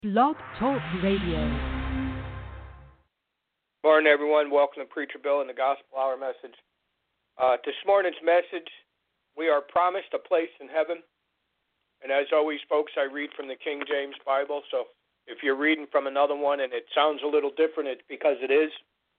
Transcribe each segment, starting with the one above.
Blog Talk Radio. Morning, everyone. Welcome to Preacher Bill and the Gospel Hour message. This morning's message, we are promised a place in heaven. And as always, folks, I read from the King James Bible. So if you're reading from another one and it sounds a little different, it's because it is.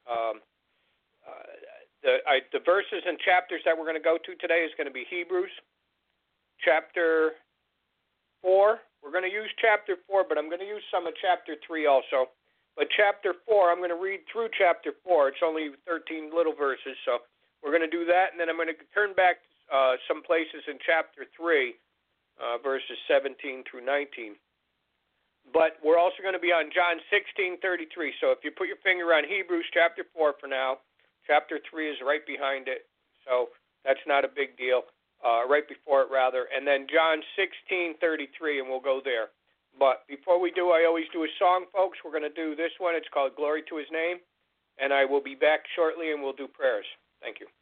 The verses and chapters that we're going to go to today is going to be Hebrews chapter 4. We're going to use chapter 4, but I'm going to use some of chapter 3 also. But chapter 4, I'm going to read through chapter 4. It's only 13 little verses, so we're going to do that. And then I'm going to turn back some places in chapter 3, verses 17 through 19. But we're also going to be on John 16:33. So if you put your finger on Hebrews chapter 4 for now, chapter 3 is right behind it. So that's not a big deal. Right before it, rather. And then John 16:33, and we'll go there. But before we do, I always do a song, folks. We're going to do this one. It's called Glory to His Name. And I will be back shortly, and we'll do prayers. Thank you.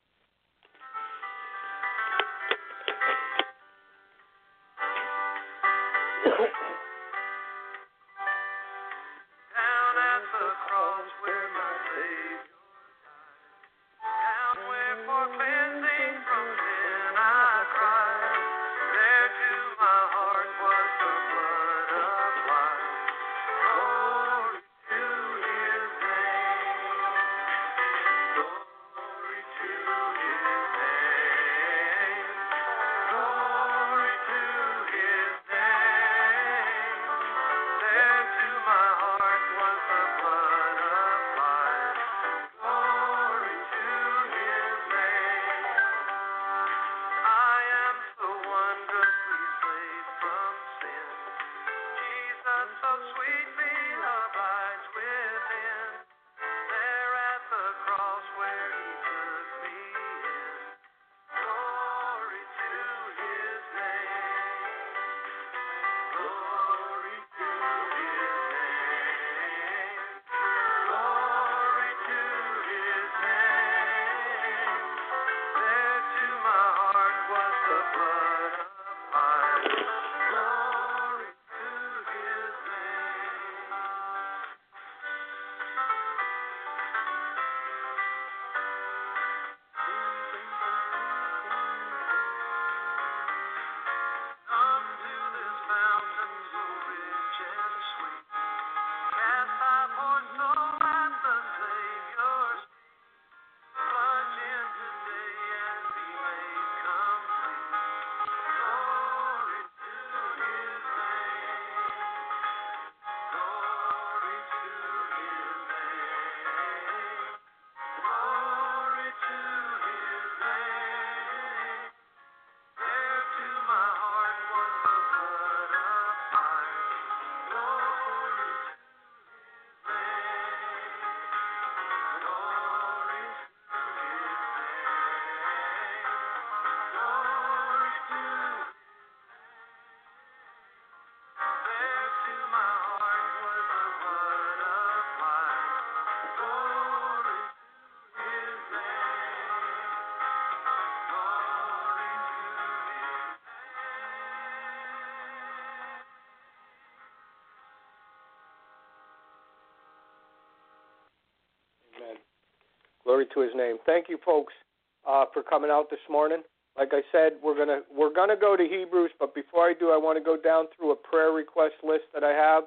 Glory to His name. Thank you, folks, for coming out this morning. Like I said, we're gonna go to Hebrews, but before I do, I want to go down through a prayer request list that I have.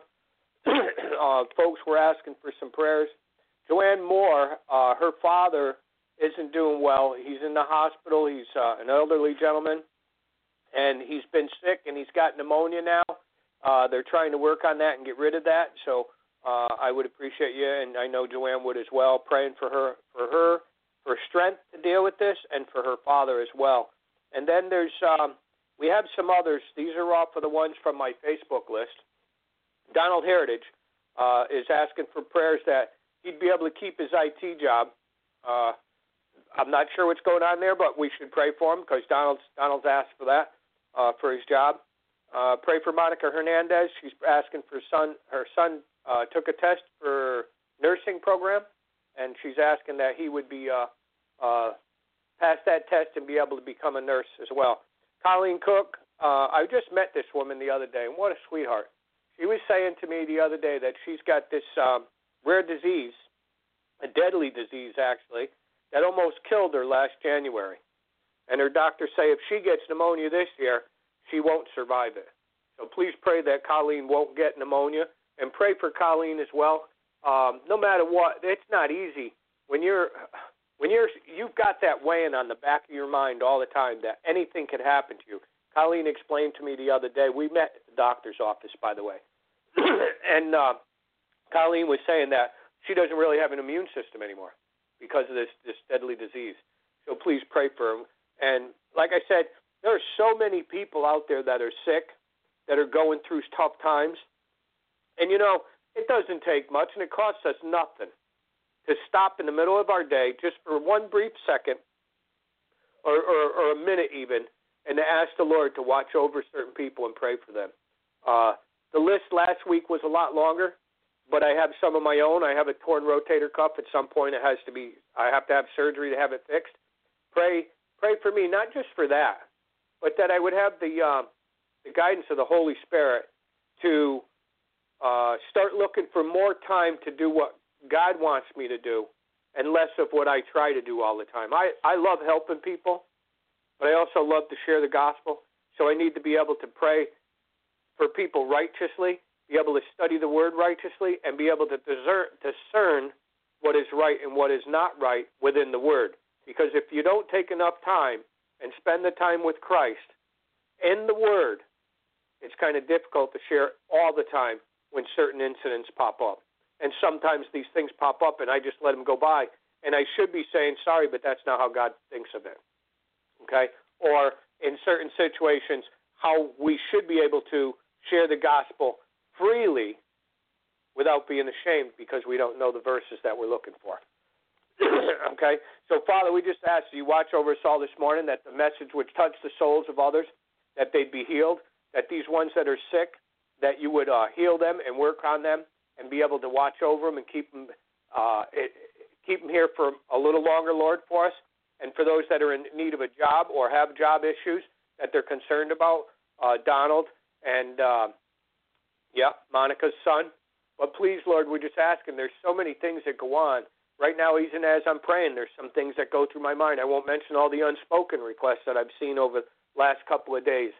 Folks were asking for some prayers. Joanne Moore, her father isn't doing well. He's in the hospital. He's an elderly gentleman, and he's been sick, and he's got pneumonia now. They're trying to work on that and get rid of that. So I would appreciate you, and I know Joanne would as well, praying for her for strength to deal with this, and for her father as well. And then there's we have some others. These are all for the ones from my Facebook list. Donald Heritage is asking for prayers that he'd be able to keep his IT job. I'm not sure what's going on there, but we should pray for him because Donald's asked for that for his job. Pray for Monica Hernandez. She's asking for her son took a test for nursing program, and she's asking that he would be pass that test and be able to become a nurse as well. Colleen Cook, I just met this woman the other day, and what a sweetheart. She was saying to me the other day that she's got this rare disease, a deadly disease actually, that almost killed her last January. And her doctors say if she gets pneumonia this year, she won't survive it. So please pray that Colleen won't get pneumonia, and pray for Colleen as well. No matter what, it's not easy when you've got that weighing on the back of your mind all the time that anything could happen to you. Colleen explained to me the other day. We met at the doctor's office, by the way, and Colleen was saying that she doesn't really have an immune system anymore because of this deadly disease. So please pray for her. And like I said, there are so many people out there that are sick, that are going through tough times. And, it doesn't take much, and it costs us nothing to stop in the middle of our day just for one brief second or a minute even, and to ask the Lord to watch over certain people and pray for them. The list last week was a lot longer, but I have some of my own. I have a torn rotator cuff. At some point I have to have surgery to have it fixed. Pray for me, not just for that, but that I would have the guidance of the Holy Spirit to start looking for more time to do what God wants me to do and less of what I try to do all the time. I love helping people, but I also love to share the gospel, so I need to be able to pray for people righteously, be able to study the word righteously, and be able to discern what is right and what is not right within the word. Because if you don't take enough time and spend the time with Christ in the word, it's kind of difficult to share all the time when certain incidents pop up. And sometimes these things pop up and I just let them go by. And I should be saying sorry, but that's not how God thinks of it. Okay? Or in certain situations, how we should be able to share the gospel freely without being ashamed because we don't know the verses that we're looking for. Okay? So, Father, we just ask you watch over us all this morning, that the message would touch the souls of others, that they'd be healed, that these ones that are sick, that you would heal them and work on them and be able to watch over them and keep them here for a little longer, Lord, for us. And for those that are in need of a job or have job issues that they're concerned about, Donald and, Monica's son. But please, Lord, we're just asking. There's so many things that go on. Right now, even as I'm praying, there's some things that go through my mind. I won't mention all the unspoken requests that I've seen over the last couple of days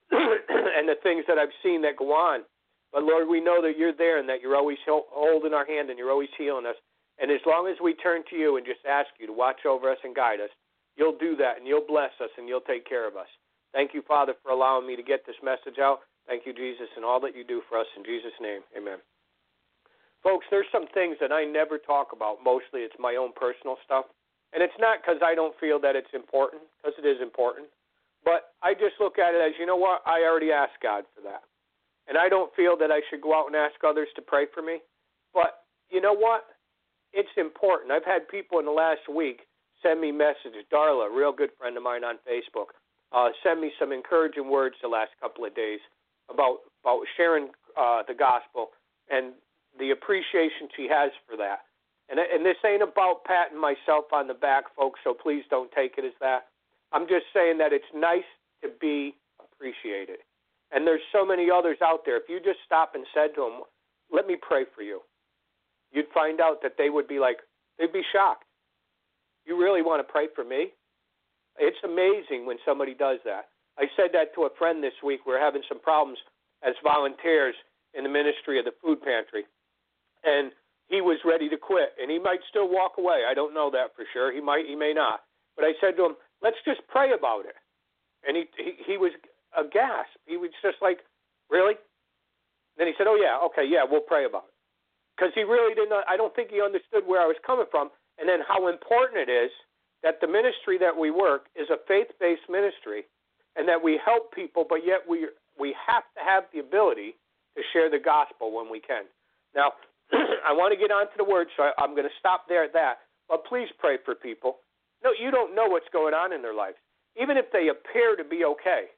and the things that I've seen that go on. But, Lord, we know that you're there and that you're always holding our hand and you're always healing us. And as long as we turn to you and just ask you to watch over us and guide us, you'll do that and you'll bless us and you'll take care of us. Thank you, Father, for allowing me to get this message out. Thank you, Jesus, and all that you do for us. In Jesus' name, amen. Folks, there's some things that I never talk about. Mostly it's my own personal stuff. And it's not because I don't feel that it's important, because it is important. But I just look at it as, you know what, I already asked God for that. And I don't feel that I should go out and ask others to pray for me. But you know what? It's important. I've had people in the last week send me messages. Darla, a real good friend of mine on Facebook, send me some encouraging words the last couple of days about sharing the gospel and the appreciation she has for that. And this ain't about patting myself on the back, folks, so please don't take it as that. I'm just saying that it's nice to be appreciated. And there's so many others out there. If you just stop and said to them, let me pray for you, you'd find out that they would be like, they'd be shocked. You really want to pray for me? It's amazing when somebody does that. I said that to a friend this week. We're having some problems as volunteers in the ministry of the food pantry. And he was ready to quit, and he might still walk away. I don't know that for sure. He might, he may not. But I said to him, let's just pray about it. And he was aghast. He was just like, really? Then he said, oh, yeah, okay, yeah, we'll pray about it. Because he really didn't, I don't think he understood where I was coming from, and then how important it is that the ministry that we work is a faith-based ministry, and that we help people, but yet we have to have the ability to share the gospel when we can. Now, I want to get on to the word, so I'm going to stop there at that. But please pray for people. No, you don't know what's going on in their lives. Even if they appear to be okay,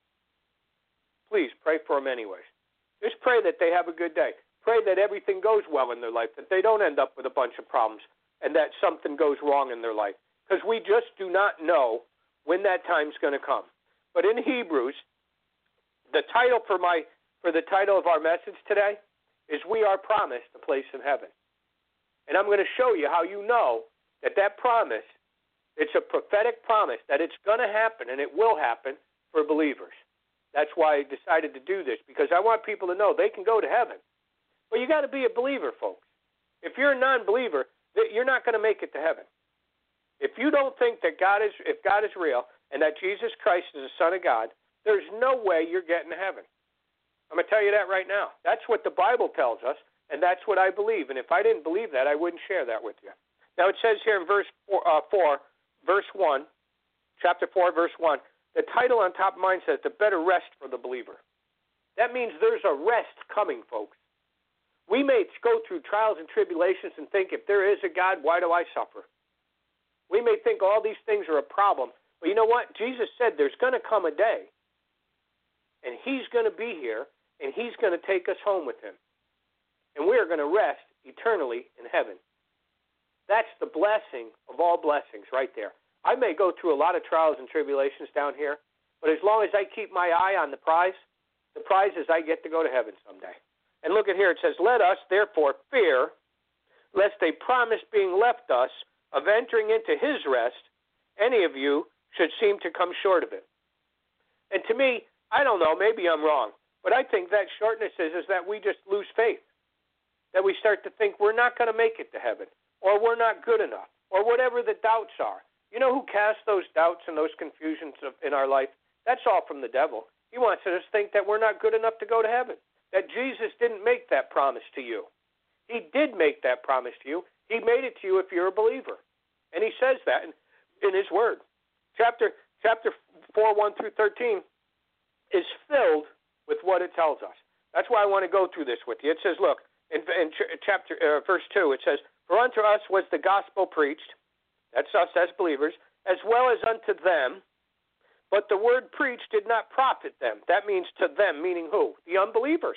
please pray for them anyways. Just pray that they have a good day. Pray that everything goes well in their life, that they don't end up with a bunch of problems, and that something goes wrong in their life. Because we just do not know when that time's going to come. But in Hebrews, the title for the title of our message today is we are promised a place in heaven. And I'm going to show you how you know that promise, it's a prophetic promise, that it's going to happen and it will happen for believers. That's why I decided to do this, because I want people to know they can go to heaven. But you got to be a believer, folks. If you're a non-believer, you're not going to make it to heaven. If you don't think that if God is real and that Jesus Christ is the Son of God, there's no way you're getting to heaven. I'm going to tell you that right now. That's what the Bible tells us, and that's what I believe. And if I didn't believe that, I wouldn't share that with you. Now it says here in verse 4, verse 1, chapter 4, verse 1, the title on top of mine says, the better rest for the believer. That means there's a rest coming, folks. We may go through trials and tribulations and think, if there is a God, why do I suffer? We may think all these things are a problem. But you know what? Jesus said there's going to come a day, and he's going to be here, and he's going to take us home with him. And we are going to rest eternally in heaven. That's the blessing of all blessings right there. I may go through a lot of trials and tribulations down here, but as long as I keep my eye on the prize is I get to go to heaven someday. And look at here, it says, let us therefore fear, lest a promise being left us of entering into his rest, any of you should seem to come short of it. And to me, I don't know, maybe I'm wrong, but I think that shortness is that we just lose faith, that we start to think we're not going to make it to heaven, or we're not good enough, or whatever the doubts are. You know who casts those doubts and those confusions in our life? That's all from the devil. He wants us to think that we're not good enough to go to heaven, that Jesus didn't make that promise to you. He did make that promise to you. He made it to you if you're a believer. And he says that in his word. Chapter 4, 1 through 13 is filled with what it tells us. That's why I want to go through this with you. It says, look, in verse 2, it says, for unto us was the gospel preached, that's us as believers, as well as unto them, but the word preached did not profit them. That means to them, meaning who? The unbelievers.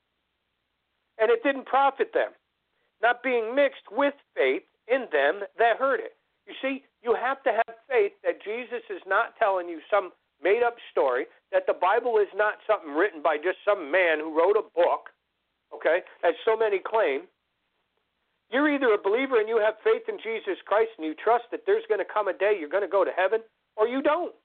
And it didn't profit them, not being mixed with faith in them that heard it. You see, you have to have faith that Jesus is not telling you some made-up story, that the Bible is not something written by just some man who wrote a book, okay, as so many claim. You're either a believer and you have faith in Jesus Christ and you trust that there's going to come a day you're going to go to heaven, or you don't.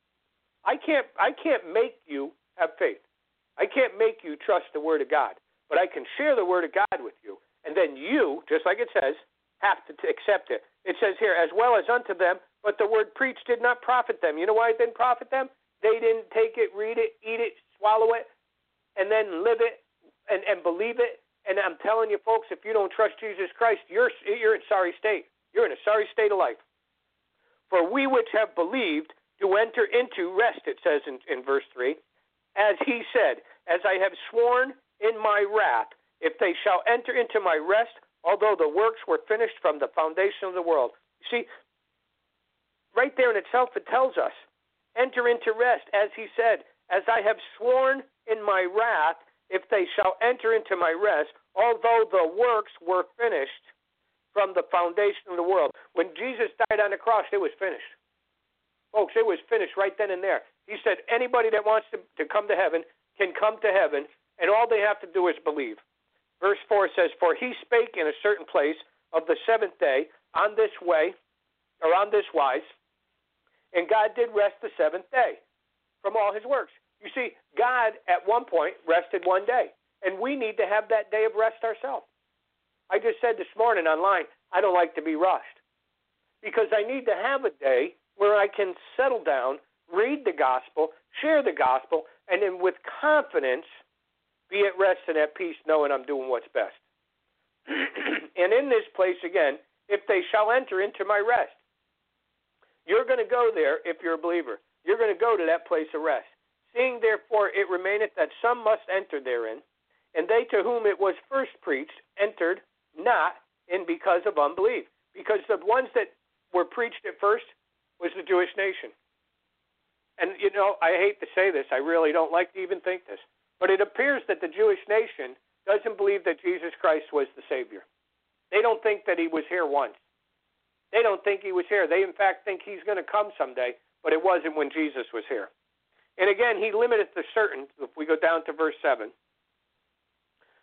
I can't make you have faith. I can't make you trust the Word of God, but I can share the Word of God with you, and then you, just like it says, have to accept it. It says here, as well as unto them, but the word preached did not profit them. You know why it didn't profit them? They didn't take it, read it, eat it, swallow it, and then live it and believe it. And I'm telling you, folks, if you don't trust Jesus Christ, you're in sorry state. You're in a sorry state of life. For we which have believed do enter into rest, it says in verse 3, as he said, as I have sworn in my wrath, if they shall enter into my rest, although the works were finished from the foundation of the world. You see, right there in itself, it tells us, enter into rest, as he said, as I have sworn in my wrath, if they shall enter into my rest, although the works were finished from the foundation of the world. When Jesus died on the cross, it was finished. Folks, it was finished right then and there. He said anybody that wants to come to heaven can come to heaven, and all they have to do is believe. Verse 4 says, for he spake in a certain place of the seventh day on this way, or on this wise, and God did rest the seventh day from all his works. You see, God at one point rested one day, and we need to have that day of rest ourselves. I just said this morning online, I don't like to be rushed, because I need to have a day where I can settle down, read the gospel, share the gospel, and then with confidence be at rest and at peace, knowing I'm doing what's best. And in this place, again, if they shall enter into my rest. You're going to go there if you're a believer. You're going to go to that place of rest. Seeing, therefore, it remaineth that some must enter therein, and they to whom it was first preached entered not in because of unbelief. Because the ones that were preached at first was the Jewish nation. And, you know, I hate to say this. I really don't like to even think this. But it appears that the Jewish nation doesn't believe that Jesus Christ was the Savior. They don't think that he was here once. They don't think he was here. They, in fact, think he's going to come someday, but it wasn't when Jesus was here. And again, he limiteth the certain, if we go down to verse 7,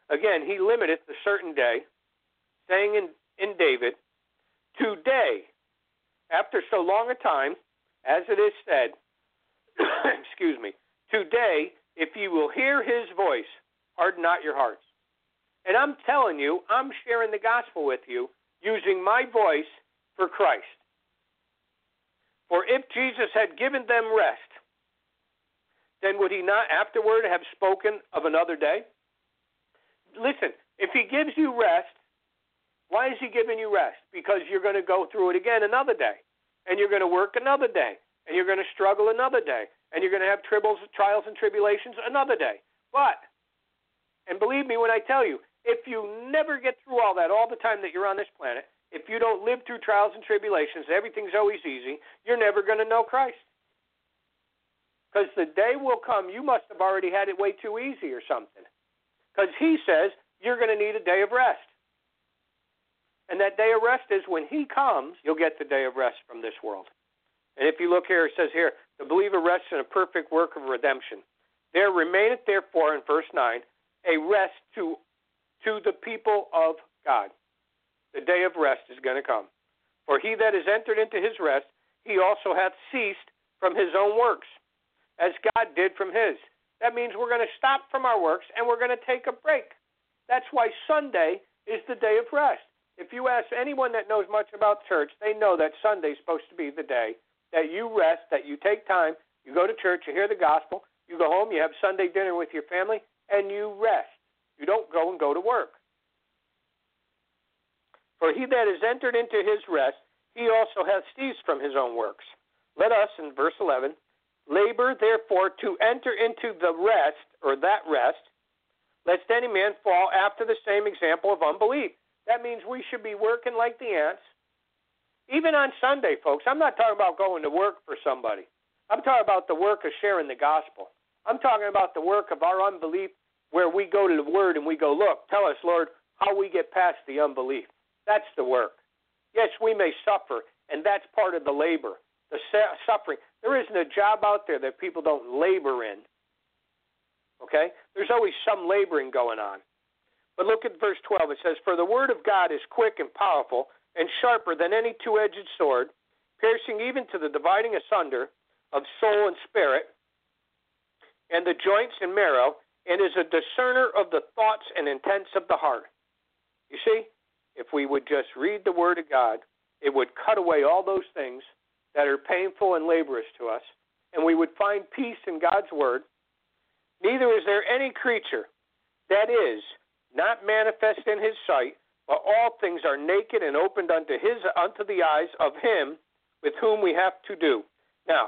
Again, he limiteth a certain day, saying in David, today, after so long a time, as it is said, excuse me, today, if you will hear his voice, harden not your hearts. And I'm telling you, I'm sharing the gospel with you using my voice for Christ. For if Jesus had given them rest, then would he not afterward have spoken of another day? Listen, if he gives you rest, why is he giving you rest? Because you're going to go through it again another day, and you're going to work another day, and you're going to struggle another day, and you're going to have trials and tribulations another day. But, and believe me when I tell you, if you never get through all that all the time that you're on this planet, if you don't live through trials and tribulations, everything's always easy, you're never going to know Christ. Because the day will come, you must have already had it way too easy or something. Because he says you're going to need a day of rest. And that day of rest is when he comes, you'll get the day of rest from this world. And if you look here, it says here, the believer rests in a perfect work of redemption. There remaineth therefore, in verse 9, a rest to the people of God. The day of rest is going to come. For he that is entered into his rest, he also hath ceased from his own works, as God did from his. That means we're going to stop from our works and we're going to take a break. That's why Sunday is the day of rest. If you ask anyone that knows much about church, they know that Sunday is supposed to be the day that you rest, that you take time, you go to church, you hear the gospel, you go home, you have Sunday dinner with your family, and you rest. You don't go to work. For he that is entered into his rest, he also hath ceased from his own works. Let us, in verse 11, labor therefore to enter into the rest, or that rest, lest any man fall after the same example of unbelief. That means we should be working like the ants. Even on Sunday, folks, I'm not talking about going to work for somebody. I'm talking about the work of sharing the gospel. I'm talking about the work of our unbelief where we go to the Word and we go, look, tell us, Lord, how we get past the unbelief. That's the work. Yes, we may suffer, and that's part of the labor, the suffering. There isn't a job out there that people don't labor in. Okay? There's always some laboring going on. But look at verse 12. It says, for the word of God is quick and powerful and sharper than any two-edged sword, piercing even to the dividing asunder of soul and spirit, and the joints and marrow, and is a discerner of the thoughts and intents of the heart. You see, if we would just read the word of God, it would cut away all those things that are painful and laborious to us, and we would find peace in God's word. Neither is there any creature that is not manifest in his sight, but all things are naked and opened unto the eyes of him with whom we have to do. Now,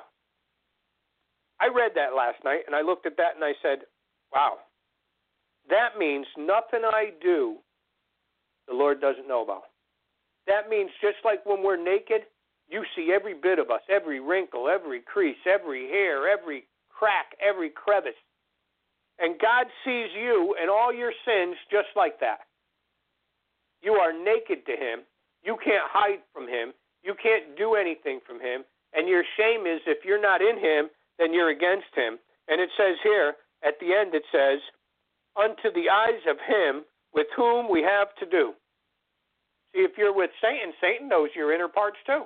I read that last night, and I looked at that and I said, wow, that means nothing I do the Lord doesn't know about. That means just like when we're naked, you see every bit of us, every wrinkle, every crease, every hair, every crack, every crevice. And God sees you and all your sins just like that. You are naked to him. You can't hide from him. You can't do anything from him. And your shame is if you're not in him, then you're against him. And it says here, at the end it says, unto the eyes of him with whom we have to do. See, if you're with Satan, Satan knows your inner parts too.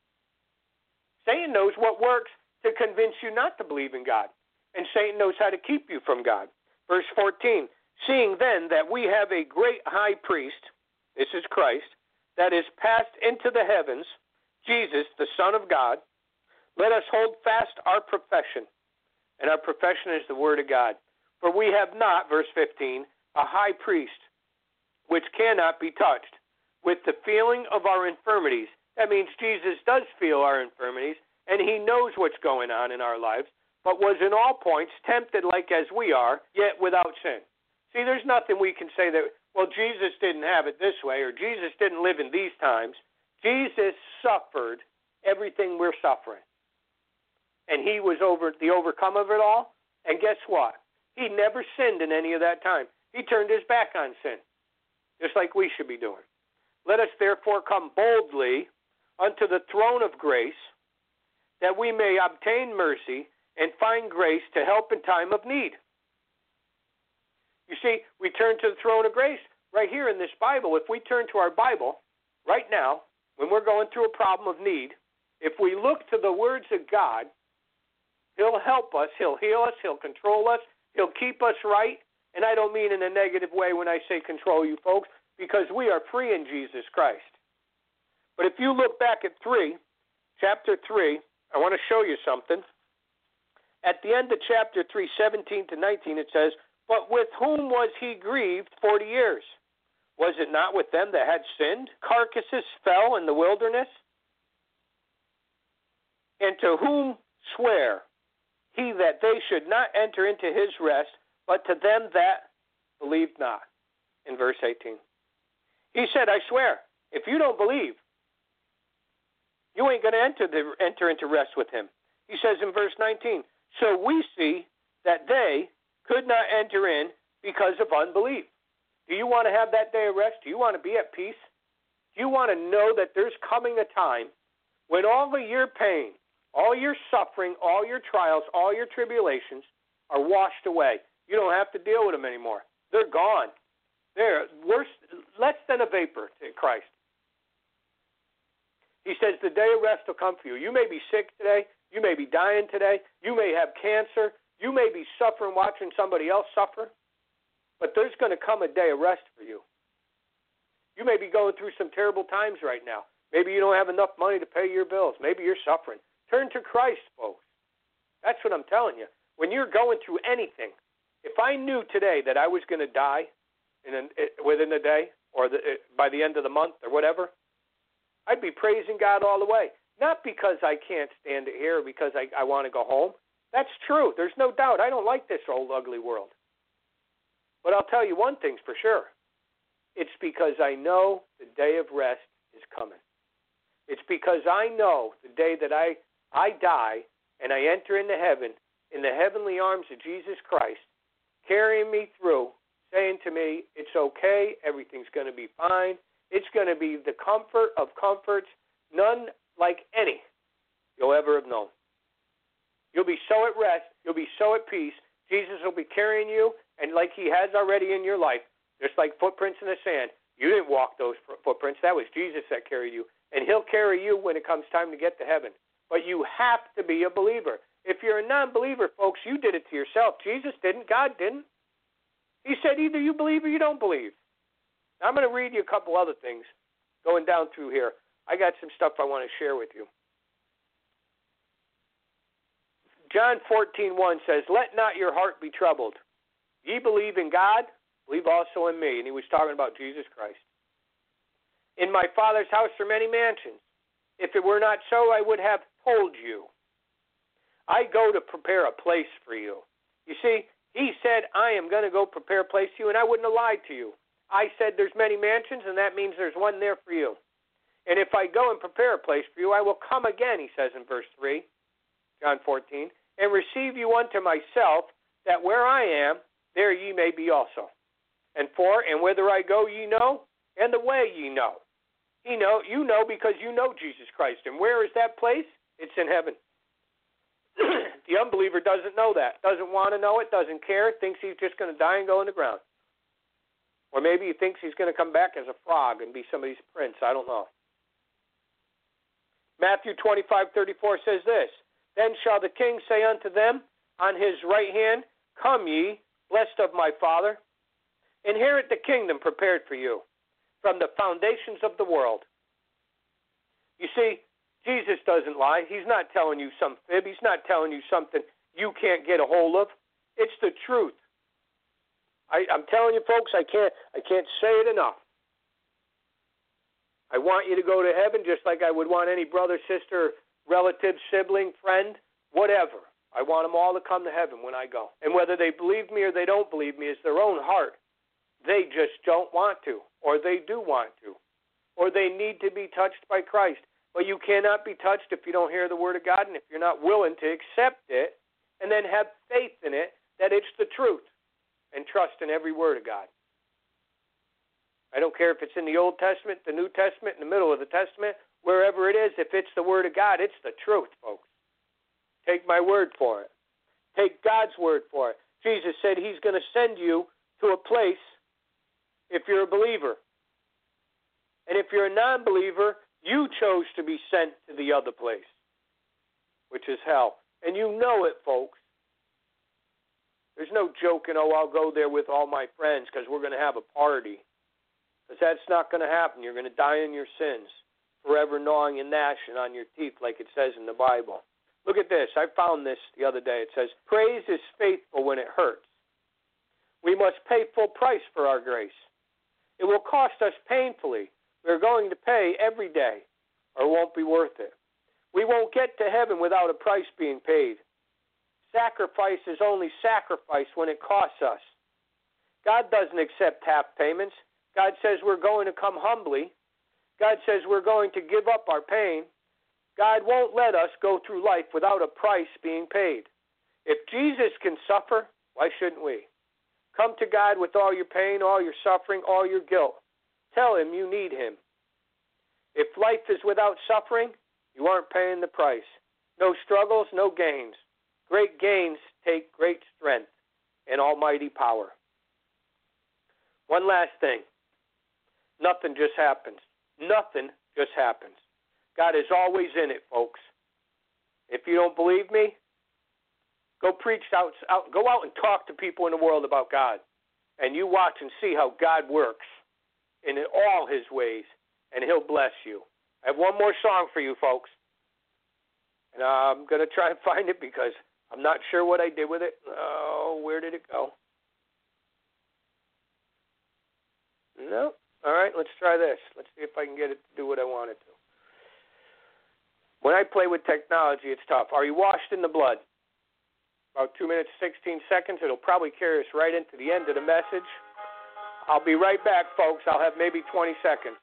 Satan knows what works to convince you not to believe in God. And Satan knows how to keep you from God. Verse 14, seeing then that we have a great high priest, this is Christ, that is passed into the heavens, Jesus, the Son of God, let us hold fast our profession. And our profession is the Word of God. For we have not, verse 15, a high priest, which cannot be touched with the feeling of our infirmities. That means Jesus does feel our infirmities, and he knows what's going on in our lives, but was in all points tempted like as we are, yet without sin. See, there's nothing we can say that, well, Jesus didn't have it this way, or Jesus didn't live in these times. Jesus suffered everything we're suffering. And he was the overcome of it all. And guess what? He never sinned in any of that time. He turned his back on sin, just like we should be doing. Let us therefore come boldly unto the throne of grace, that we may obtain mercy and find grace to help in time of need. You see, we turn to the throne of grace right here in this Bible. If we turn to our Bible right now, when we're going through a problem of need, if we look to the words of God, He'll help us, He'll heal us, He'll control us, He'll keep us right. And I don't mean in a negative way when I say control you folks, because we are free in Jesus Christ. But if you look back at chapter 3, I want to show you something. At the end of chapter 3, 17 to 19, it says, "But with whom was he grieved 40 years? Was it not with them that had sinned? Carcasses fell in the wilderness. And to whom swear he that they should not enter into his rest, but to them that believed not?" In verse 18. He said, I swear, if you don't believe, you ain't going to enter into rest with him. He says in verse 19, so we see that they could not enter in because of unbelief. Do you want to have that day of rest? Do you want to be at peace? Do you want to know that there's coming a time when all of your pain, all your suffering, all your trials, all your tribulations are washed away? You don't have to deal with them anymore. They're gone. They're less than a vapor to Christ. He says the day of rest will come for you. You may be sick today. You may be dying today. You may have cancer. You may be suffering watching somebody else suffer. But there's going to come a day of rest for you. You may be going through some terrible times right now. Maybe you don't have enough money to pay your bills. Maybe you're suffering. Turn to Christ, folks. That's what I'm telling you. When you're going through anything, if I knew today that I was going to die within a day or by the end of the month or whatever, I'd be praising God all the way. Not because I can't stand it here or because I want to go home. That's true. There's no doubt. I don't like this old ugly world. But I'll tell you one thing for sure. It's because I know the day of rest is coming. It's because I know the day that I die and I enter into heaven, in the heavenly arms of Jesus Christ, carrying me through, saying to me, it's okay, everything's going to be fine. It's going to be the comfort of comforts, none like any you'll ever have known. You'll be so at rest. You'll be so at peace. Jesus will be carrying you, and like he has already in your life, just like footprints in the sand. You didn't walk those footprints. That was Jesus that carried you. And he'll carry you when it comes time to get to heaven. But you have to be a believer. If you're a non-believer, folks, you did it to yourself. Jesus didn't. God didn't. He said either you believe or you don't believe. Now, I'm going to read you a couple other things going down through here. I got some stuff I want to share with you. John 14:1 says, let not your heart be troubled. Ye believe in God, believe also in me. And he was talking about Jesus Christ. In my Father's house are many mansions. If it were not so, I would have told you. I go to prepare a place for you. You see, he said, I am going to go prepare a place for you, and I wouldn't have lied to you. I said there's many mansions, and that means there's one there for you. And if I go and prepare a place for you, I will come again, he says in verse 3, John 14, and receive you unto myself, that where I am, there ye may be also. And whither I go ye know, and the way ye know. You know because you know Jesus Christ. And where is that place? It's in heaven. The unbeliever doesn't know that, doesn't want to know it, doesn't care, thinks he's just going to die and go in the ground. Or maybe he thinks he's going to come back as a frog and be somebody's prince. I don't know. Matthew 25:34 says this, then shall the king say unto them on his right hand, come ye, blessed of my Father, inherit the kingdom prepared for you from the foundations of the world. You see, Jesus doesn't lie. He's not telling you some fib. He's not telling you something you can't get a hold of. It's the truth. I'm telling you, folks, I can't say it enough. I want you to go to heaven just like I would want any brother, sister, relative, sibling, friend, whatever. I want them all to come to heaven when I go. And whether they believe me or they don't believe me is their own heart. They just don't want to, or they do want to, or they need to be touched by Christ. But you cannot be touched if you don't hear the Word of God and if you're not willing to accept it and then have faith in it that it's the truth and trust in every word of God. I don't care if it's in the Old Testament, the New Testament, in the middle of the Testament, wherever it is, if it's the Word of God, it's the truth, folks. Take my word for it. Take God's word for it. Jesus said he's going to send you to a place if you're a believer. And if you're a non-believer, you chose to be sent to the other place, which is hell. And you know it, folks. There's no joking, oh, I'll go there with all my friends because we're going to have a party. Because that's not going to happen. You're going to die in your sins, forever gnawing and gnashing on your teeth like it says in the Bible. Look at this. I found this the other day. It says, praise is faithful when it hurts. We must pay full price for our grace. It will cost us painfully. We're going to pay every day, or it won't be worth it. We won't get to heaven without a price being paid. Sacrifice is only sacrifice when it costs us. God doesn't accept half payments. God says we're going to come humbly. God says we're going to give up our pain. God won't let us go through life without a price being paid. If Jesus can suffer, why shouldn't we? Come to God with all your pain, all your suffering, all your guilt. Tell him you need him. If life is without suffering, you aren't paying the price. No struggles, no gains. Great gains take great strength and almighty power. One last thing. Nothing just happens. Nothing just happens. God is always in it, folks. If you don't believe me, go preach out, go out and talk to people in the world about God. And you watch and see how God works in all his ways, and he'll bless you. I have one more song for you, folks. And I'm going to try and find it because I'm not sure what I did with it. Oh, where did it go? No. All right, let's try this. Let's see if I can get it to do what I want it to. When I play with technology, it's tough. Are you washed in the blood? About 2 minutes, 16 seconds. It'll probably carry us right into the end of the message. I'll be right back, folks. I'll have maybe 20 seconds.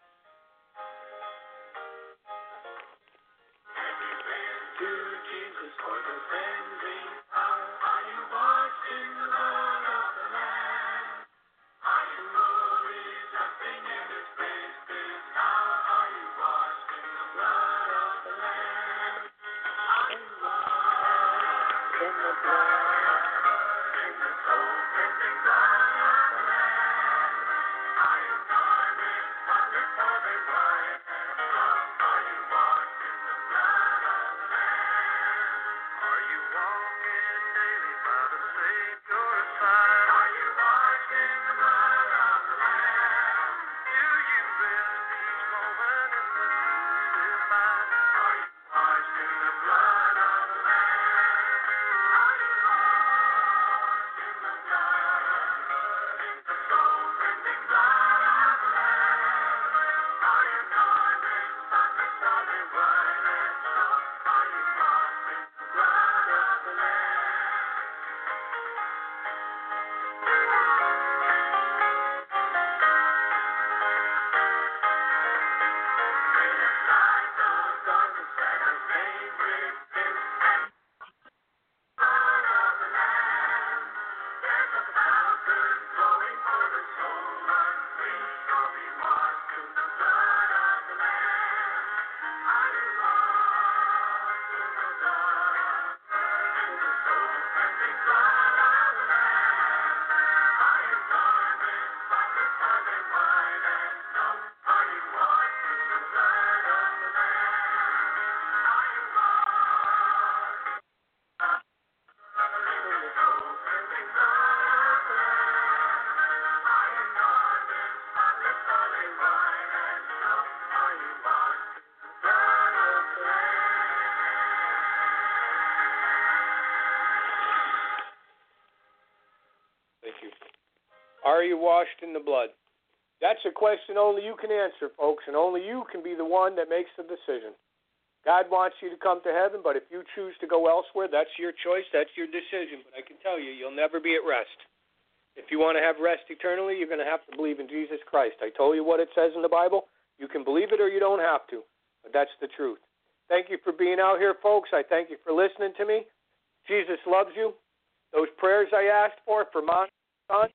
Are you washed in the blood? That's a question only you can answer, folks, and only you can be the one that makes the decision. God wants you to come to heaven, but if you choose to go elsewhere, that's your choice, that's your decision. But I can tell you, you'll never be at rest. If you want to have rest eternally, you're going to have to believe in Jesus Christ. I told you what it says in the Bible. You can believe it or you don't have to, but that's the truth. Thank you for being out here, folks. I thank you for listening to me. Jesus loves you. Those prayers I asked for my son,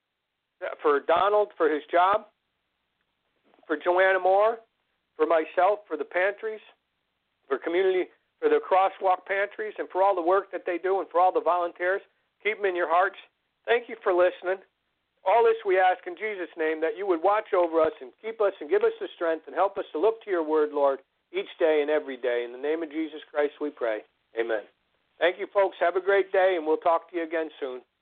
for Donald, for his job, for Joanna Moore, for myself, for the pantries, for community, for the crosswalk pantries, and for all the work that they do and for all the volunteers. Keep them in your hearts. Thank you for listening. All this we ask in Jesus' name, that you would watch over us and keep us and give us the strength and help us to look to your word, Lord, each day and every day. In the name of Jesus Christ we pray. Amen. Thank you, folks. Have a great day, and we'll talk to you again soon.